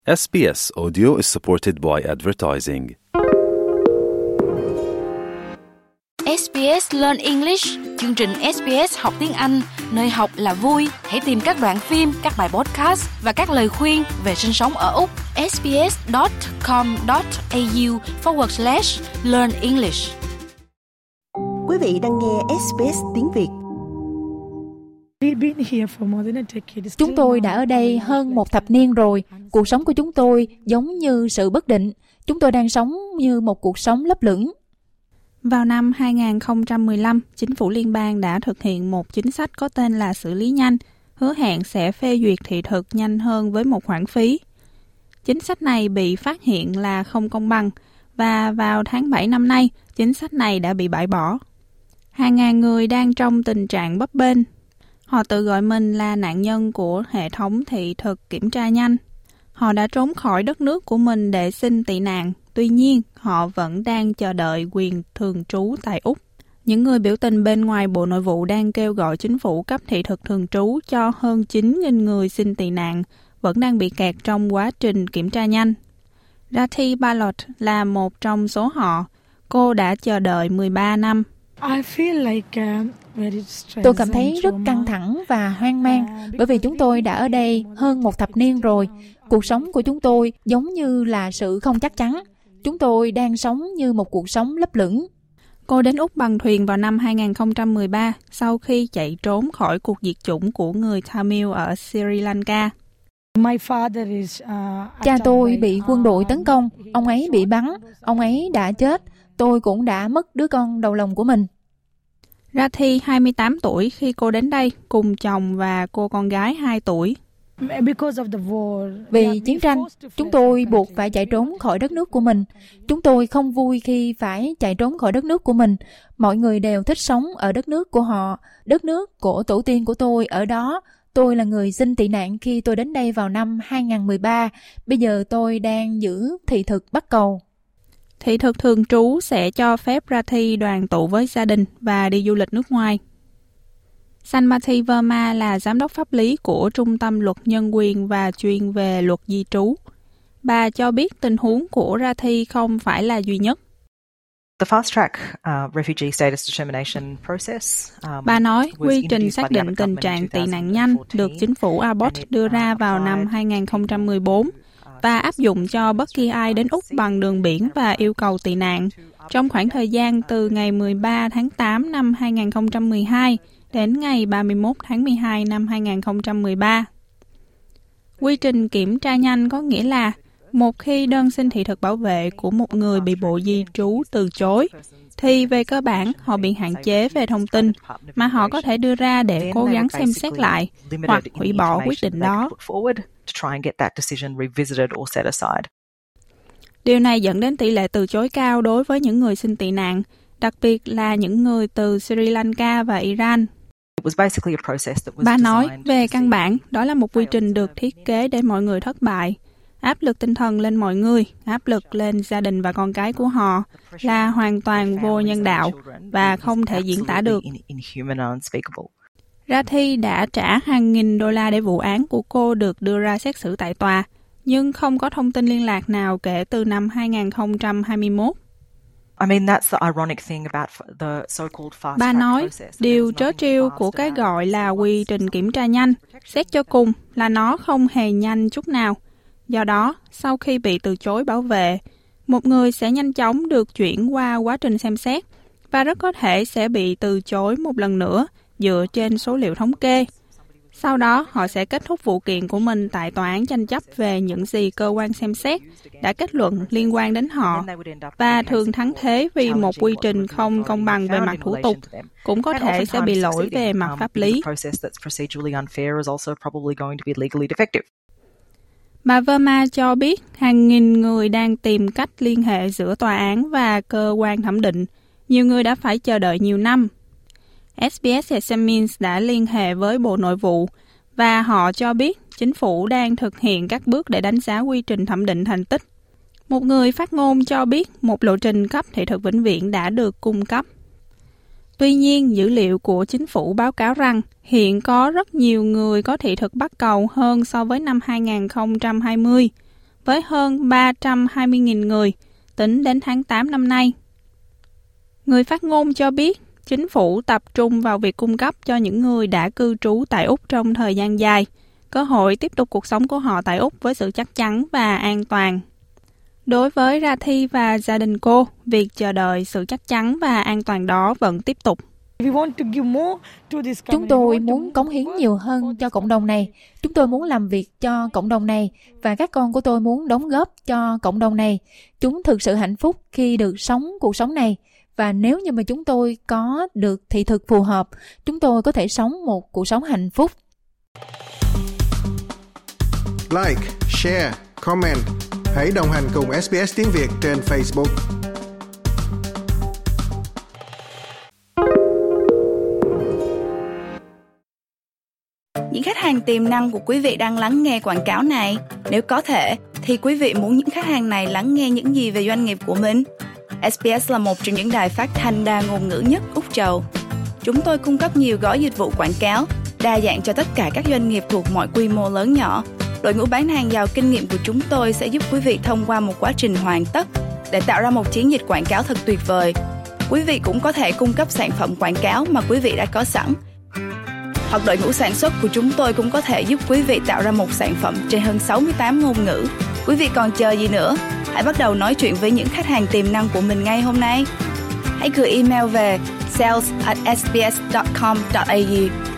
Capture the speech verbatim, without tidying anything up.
ét bê ét Audio is supported by advertising. ét bê ét Learn English, chương trình ét bê ét học tiếng Anh, nơi học là vui. Hãy tìm các đoạn phim, các bài podcast và các lời khuyên về sinh sống ở Úc. sbs.com.au forward slash learn English. Quý vị đang nghe ét bê ét tiếng Việt. Chúng tôi đã ở đây hơn một thập niên rồi. Cuộc sống của chúng tôi giống như sự bất định. Chúng tôi đang sống như một cuộc sống lấp lửng. Vào năm hai không một lăm, chính phủ liên bang đã thực hiện một chính sách có tên là xử lý nhanh, hứa hẹn sẽ phê duyệt thị thực nhanh hơn với một khoản phí. Chính sách này bị phát hiện là không công bằng và vào tháng bảy năm nay, chính sách này đã bị bãi bỏ. Hàng ngàn người đang trong tình trạng bấp bênh. Họ tự gọi mình là nạn nhân của hệ thống thị thực kiểm tra nhanh. Họ đã trốn khỏi đất nước của mình để xin tị nạn. Tuy nhiên, họ vẫn đang chờ đợi quyền thường trú tại Úc. Những người biểu tình bên ngoài Bộ Nội vụ đang kêu gọi chính phủ cấp thị thực thường trú cho hơn chín nghìn người xin tị nạn vẫn đang bị kẹt trong quá trình kiểm tra nhanh. Rati Balot là một trong số họ. Cô đã chờ đợi mười ba năm. Tôi cảm thấy rất căng thẳng và hoang mang bởi vì chúng tôi đã ở đây hơn một thập niên rồi. Cuộc sống của chúng tôi giống như là sự không chắc chắn. Chúng tôi đang sống như một cuộc sống lấp lửng. Cô đến Úc bằng thuyền vào năm hai không một ba sau khi chạy trốn khỏi cuộc diệt chủng của người Tamil ở Sri Lanka. Cha tôi bị quân đội tấn công, ông ấy bị bắn, ông ấy đã chết. Tôi cũng đã mất đứa con đầu lòng của mình. Rati hai mươi tám tuổi khi cô đến đây cùng chồng và cô con gái hai tuổi. Vì chiến tranh, chúng tôi buộc phải chạy trốn khỏi đất nước của mình. Chúng tôi không vui khi phải chạy trốn khỏi đất nước của mình. Mọi người đều thích sống ở đất nước của họ. Đất nước của tổ tiên của tôi ở đó. Tôi là người xin tị nạn khi tôi đến đây vào năm hai không một ba. Bây giờ tôi đang giữ thị thực bắt cầu. Thị thực thường trú sẽ cho phép Rati đoàn tụ với gia đình và đi du lịch nước ngoài. Sanmati Verma là giám đốc pháp lý của Trung tâm Luật Nhân quyền và chuyên về luật di trú. Bà cho biết tình huống của Rati không phải là duy nhất. Bà nói quy trình xác định tình trạng tị nạn nhanh được chính phủ Abbott đưa ra vào năm hai không một bốn và áp dụng cho bất kỳ ai đến Úc bằng đường biển và yêu cầu tị nạn trong khoảng thời gian từ ngày mười ba tháng tám năm hai không một hai đến ngày ba mươi mốt tháng mười hai năm hai không một ba. Quy trình kiểm tra nhanh có nghĩa là một khi đơn xin thị thực bảo vệ của một người bị Bộ Di trú từ chối, thì về cơ bản họ bị hạn chế về thông tin mà họ có thể đưa ra để cố gắng xem xét lại hoặc hủy bỏ quyết định đó. Điều này dẫn đến tỷ lệ từ chối cao đối với những người xin tị nạn, đặc biệt là những người từ Sri Lanka và Iran. Bà nói, về căn bản, đó là một quy trình được thiết kế để mọi người thất bại. Áp lực tinh thần lên mọi người, áp lực lên gia đình và con cái của họ là hoàn toàn vô nhân đạo và không thể diễn tả được. Rati đã trả hàng nghìn đô la để vụ án của cô được đưa ra xét xử tại tòa, nhưng không có thông tin liên lạc nào kể từ năm hai không hai mốt. Bà nói, điều trớ trêu của cái gọi là quy trình kiểm tra nhanh, xét cho cùng là nó không hề nhanh chút nào. Do đó, sau khi bị từ chối bảo vệ, một người sẽ nhanh chóng được chuyển qua quá trình xem xét và rất có thể sẽ bị từ chối một lần nữa dựa trên số liệu thống kê. Sau đó, họ sẽ kết thúc vụ kiện của mình tại tòa án tranh chấp về những gì cơ quan xem xét đã kết luận liên quan đến họ và thường thắng thế vì một quy trình không công bằng về mặt thủ tục, cũng có thể sẽ bị lỗi về mặt pháp lý. Bà Verma cho biết hàng nghìn người đang tìm cách liên hệ giữa tòa án và cơ quan thẩm định. Nhiều người đã phải chờ đợi nhiều năm. ét bê ét Examines đã liên hệ với Bộ Nội vụ và họ cho biết chính phủ đang thực hiện các bước để đánh giá quy trình thẩm định thành tích. Một người phát ngôn cho biết một lộ trình cấp thị thực vĩnh viễn đã được cung cấp. Tuy nhiên, dữ liệu của chính phủ báo cáo rằng hiện có rất nhiều người có thị thực bắt cầu hơn so với năm hai không hai không. với hơn ba trăm hai mươi nghìn người tính đến tháng tám năm nay. Người phát ngôn cho biết, chính phủ tập trung vào việc cung cấp cho những người đã cư trú tại Úc trong thời gian dài cơ hội tiếp tục cuộc sống của họ tại Úc với sự chắc chắn và an toàn. Đối với Rathi và gia đình cô, việc chờ đợi sự chắc chắn và an toàn đó vẫn tiếp tục. Chúng tôi muốn cống hiến nhiều hơn cho cộng đồng này. Chúng tôi muốn làm việc cho cộng đồng này và các con của tôi muốn đóng góp cho cộng đồng này. Chúng thực sự hạnh phúc khi được sống cuộc sống này. Và nếu như mà chúng tôi có được thị thực phù hợp, chúng tôi có thể sống một cuộc sống hạnh phúc. Like, share, comment. Hãy đồng hành cùng ét bê ét Tiếng Việt trên Facebook. Những khách hàng tiềm năng của quý vị đang lắng nghe quảng cáo này. Nếu có thể, thì quý vị muốn những khách hàng này lắng nghe những gì về doanh nghiệp của mình? ét bê ét là một trong những đài phát thanh đa ngôn ngữ nhất Úc Châu. Chúng tôi cung cấp nhiều gói dịch vụ quảng cáo, đa dạng cho tất cả các doanh nghiệp thuộc mọi quy mô lớn nhỏ. Đội ngũ bán hàng giàu kinh nghiệm của chúng tôi sẽ giúp quý vị thông qua một quá trình hoàn tất để tạo ra một chiến dịch quảng cáo thật tuyệt vời. Quý vị cũng có thể cung cấp sản phẩm quảng cáo mà quý vị đã có sẵn. Hoặc đội ngũ sản xuất của chúng tôi cũng có thể giúp quý vị tạo ra một sản phẩm trên hơn sáu mươi tám ngôn ngữ. Quý vị còn chờ gì nữa? Hãy bắt đầu nói chuyện với những khách hàng tiềm năng của mình ngay hôm nay. Hãy gửi email về sales at s b s dot com dot a u